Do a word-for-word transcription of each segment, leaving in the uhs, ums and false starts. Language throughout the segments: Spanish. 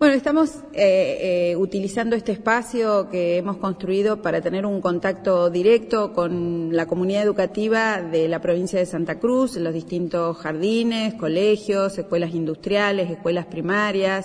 Bueno, estamos eh, eh, utilizando este espacio que hemos construido para tener un contacto directo con la comunidad educativa de la provincia de Santa Cruz, los distintos jardines, colegios, escuelas industriales, escuelas primarias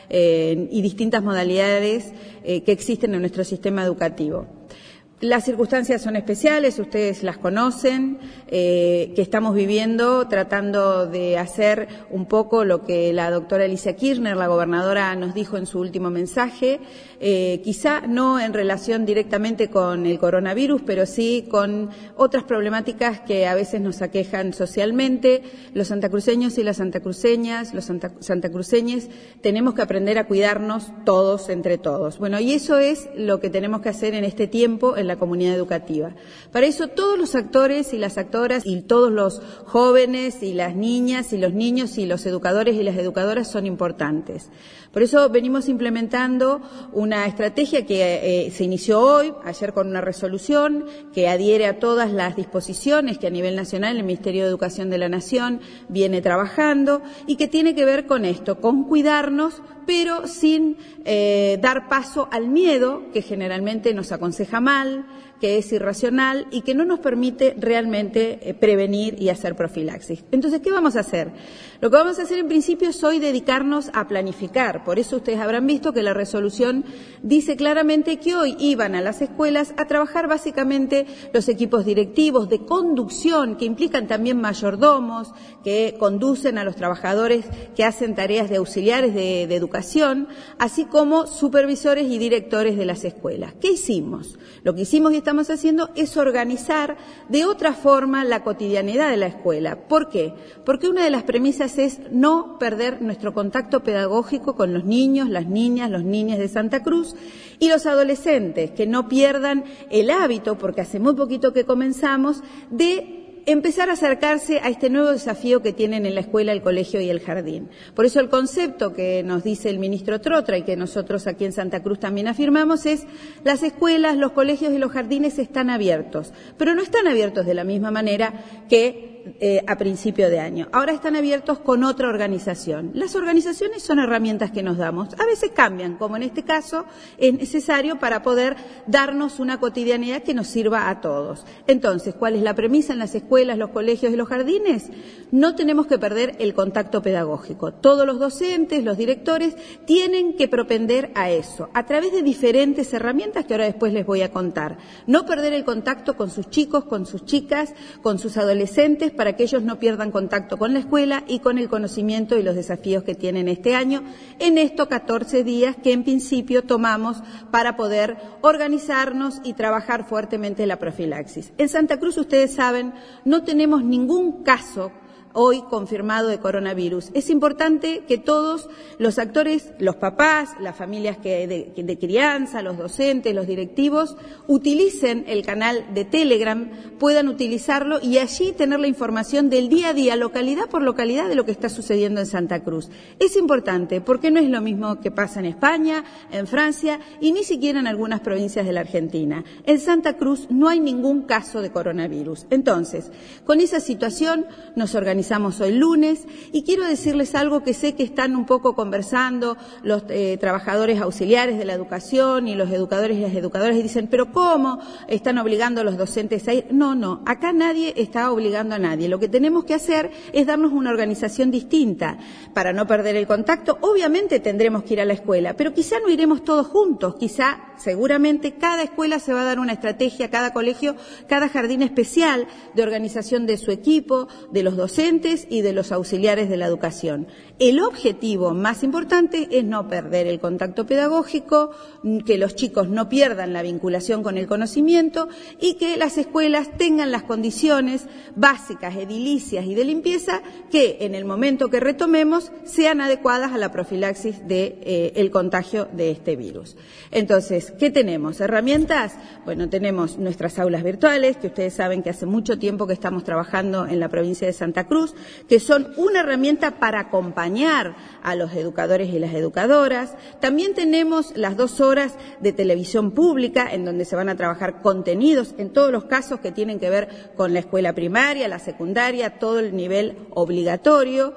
eh, y distintas modalidades eh, que existen en nuestro sistema educativo. Las circunstancias son especiales, ustedes las conocen, eh, que estamos viviendo tratando de hacer un poco lo que la doctora Alicia Kirchner, la gobernadora, nos dijo en su último mensaje, eh, quizá no en relación directamente con el coronavirus, pero sí con otras problemáticas que a veces nos aquejan socialmente. Los santacruceños y las santacruceñas, los santa, santacruceñes, tenemos que aprender a cuidarnos todos entre todos. Bueno, y eso es lo que tenemos que hacer en este tiempo en la comunidad educativa. Para eso todos los actores y las actoras y todos los jóvenes y las niñas y los niños y los educadores y las educadoras son importantes. Por eso venimos implementando una estrategia que eh, se inició hoy, ayer con una resolución que adhiere a todas las disposiciones que a nivel nacional el Ministerio de Educación de la Nación viene trabajando y que tiene que ver con esto, con cuidarnos, pero sin eh, dar paso al miedo, que generalmente nos aconseja mal, que es irracional y que no nos permite realmente eh, prevenir y hacer profilaxis. Entonces, ¿qué vamos a hacer? Lo que vamos a hacer en principio es hoy dedicarnos a planificar. Por eso ustedes habrán visto que la resolución dice claramente que hoy iban a las escuelas a trabajar básicamente los equipos directivos de conducción, que implican también mayordomos, que conducen a los trabajadores que hacen tareas de auxiliares de, de educación, así como supervisores y directores de las escuelas. ¿Qué hicimos? Lo que hicimos y estamos haciendo es organizar de otra forma la cotidianidad de la escuela. ¿Por qué? Porque una de las premisas es no perder nuestro contacto pedagógico con los niños, las niñas, los niños de Santa Cruz y los adolescentes, que no pierdan el hábito, porque hace muy poquito que comenzamos, de empezar a acercarse a este nuevo desafío que tienen en la escuela, el colegio y el jardín. Por eso el concepto que nos dice el ministro Trotra y que nosotros aquí en Santa Cruz también afirmamos es: las escuelas, los colegios y los jardines están abiertos, pero no están abiertos de la misma manera que Eh, a principio de año. Ahora están abiertos con otra organización. Las organizaciones son herramientas que nos damos. A veces cambian, como en este caso es necesario para poder darnos una cotidianidad que nos sirva a todos. Entonces, ¿cuál es la premisa en las escuelas, los colegios y los jardines? No tenemos que perder el contacto pedagógico. Todos los docentes, los directores, tienen que propender a eso, a través de diferentes herramientas que ahora después les voy a contar. No perder el contacto con sus chicos, con sus chicas, con sus adolescentes, para que ellos no pierdan contacto con la escuela y con el conocimiento y los desafíos que tienen este año en estos catorce días que en principio tomamos para poder organizarnos y trabajar fuertemente la profilaxis. En Santa Cruz, ustedes saben, no tenemos ningún caso hoy confirmado de coronavirus. Es importante que todos los actores, los papás, las familias que de, de crianza, los docentes, los directivos, utilicen el canal de Telegram, puedan utilizarlo y allí tener la información del día a día, localidad por localidad, de lo que está sucediendo en Santa Cruz. Es importante porque no es lo mismo que pasa en España, en Francia y ni siquiera en algunas provincias de la Argentina. En Santa Cruz no hay ningún caso de coronavirus. Entonces, con esa situación nos organizamos hoy lunes y quiero decirles algo que sé que están un poco conversando los eh, trabajadores auxiliares de la educación y los educadores y las educadoras y dicen, ¿pero cómo están obligando a los docentes a ir? No, no, acá nadie está obligando a nadie. Lo que tenemos que hacer es darnos una organización distinta para no perder el contacto. Obviamente tendremos que ir a la escuela, pero quizá no iremos todos juntos, quizá, seguramente, cada escuela se va a dar una estrategia, cada colegio, cada jardín especial de organización de su equipo, de los docentes y de los auxiliares de la educación. El objetivo más importante es no perder el contacto pedagógico, que los chicos no pierdan la vinculación con el conocimiento y que las escuelas tengan las condiciones básicas, edilicias y de limpieza que en el momento que retomemos sean adecuadas a la profilaxis del de, eh, el contagio de este virus. Entonces, ¿qué tenemos? ¿Herramientas? Bueno, tenemos nuestras aulas virtuales, que ustedes saben que hace mucho tiempo que estamos trabajando en la provincia de Santa Cruz, que son una herramienta para acompañar a los educadores y las educadoras. También tenemos las dos horas de televisión pública, en donde se van a trabajar contenidos en todos los casos que tienen que ver con la escuela primaria, la secundaria, todo el nivel obligatorio.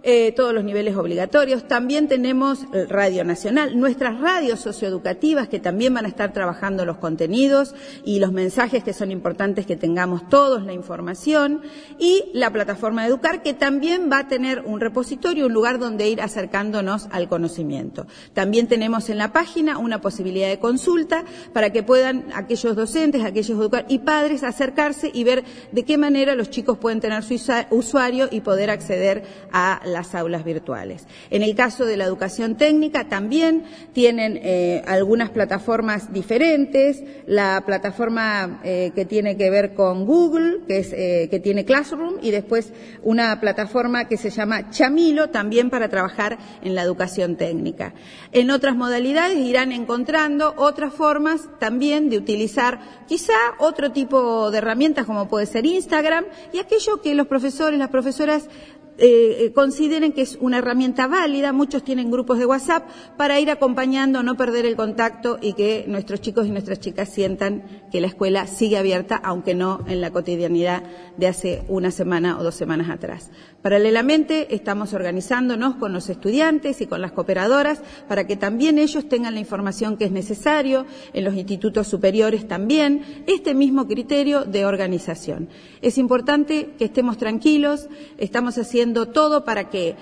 eh, todos los niveles obligatorios. También tenemos Radio Nacional, nuestras radios socioeducativas que también van a estar trabajando los contenidos y los mensajes que son importantes que tengamos todos, la información, y la plataforma de Educar, que también va a tener un repositorio, un lugar donde ir acercándonos al conocimiento. También tenemos en la página una posibilidad de consulta para que puedan aquellos docentes, aquellos educadores y padres acercarse y ver de qué manera los chicos pueden tener su usuario y poder acceder a las aulas virtuales. En el caso de la educación técnica también tienen eh, algunas plataformas diferentes, la plataforma eh, que tiene que ver con Google, que, es, eh, que tiene Classroom, y después una plataforma que se llama Chamilo, también para trabajar en la educación técnica. En otras modalidades irán encontrando otras formas también de utilizar quizá otro tipo de herramientas como puede ser Instagram y aquello que los profesores, las profesoras Eh, consideren que es una herramienta válida. Muchos tienen grupos de WhatsApp para ir acompañando, no perder el contacto y que nuestros chicos y nuestras chicas sientan que la escuela sigue abierta, aunque no en la cotidianidad de hace una semana o dos semanas atrás. Paralelamente, estamos organizándonos con los estudiantes y con las cooperadoras para que también ellos tengan la información que es necesario, en los institutos superiores también, este mismo criterio de organización. Es importante que estemos tranquilos, estamos haciendo todo para que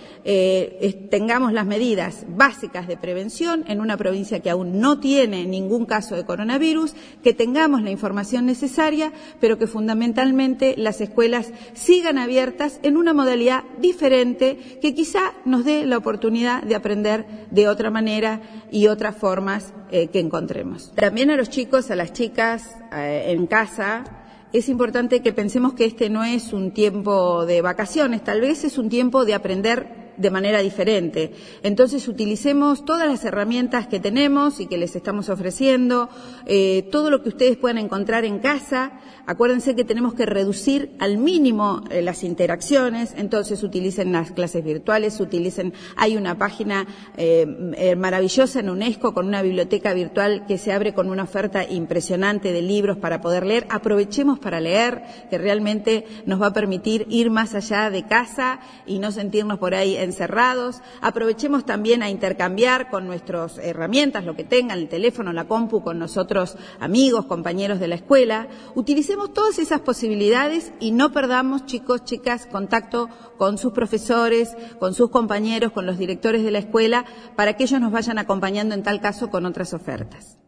eh, tengamos las medidas básicas de prevención en una provincia que aún no tiene ningún caso de coronavirus, que tengamos la información necesaria, pero que fundamentalmente las escuelas sigan abiertas en una modalidad diferente que quizá nos dé la oportunidad de aprender de otra manera y otras formas eh, que encontremos. También a los chicos, a las chicas eh, en casa, es importante que pensemos que este no es un tiempo de vacaciones, tal vez es un tiempo de aprender de manera diferente. Entonces, utilicemos todas las herramientas que tenemos y que les estamos ofreciendo, eh, todo lo que ustedes puedan encontrar en casa. Acuérdense que tenemos que reducir al mínimo eh, las interacciones, entonces utilicen las clases virtuales, utilicen, hay una página eh, maravillosa en UNESCO con una biblioteca virtual que se abre con una oferta impresionante de libros para poder leer. Aprovechemos para leer, que realmente nos va a permitir ir más allá de casa y no sentirnos por ahí encerrados. Aprovechemos también a intercambiar con nuestras herramientas, lo que tengan, el teléfono, la compu, con nosotros amigos, compañeros de la escuela. Utilicemos todas esas posibilidades y no perdamos, chicos, chicas, contacto con sus profesores, con sus compañeros, con los directores de la escuela, para que ellos nos vayan acompañando en tal caso con otras ofertas.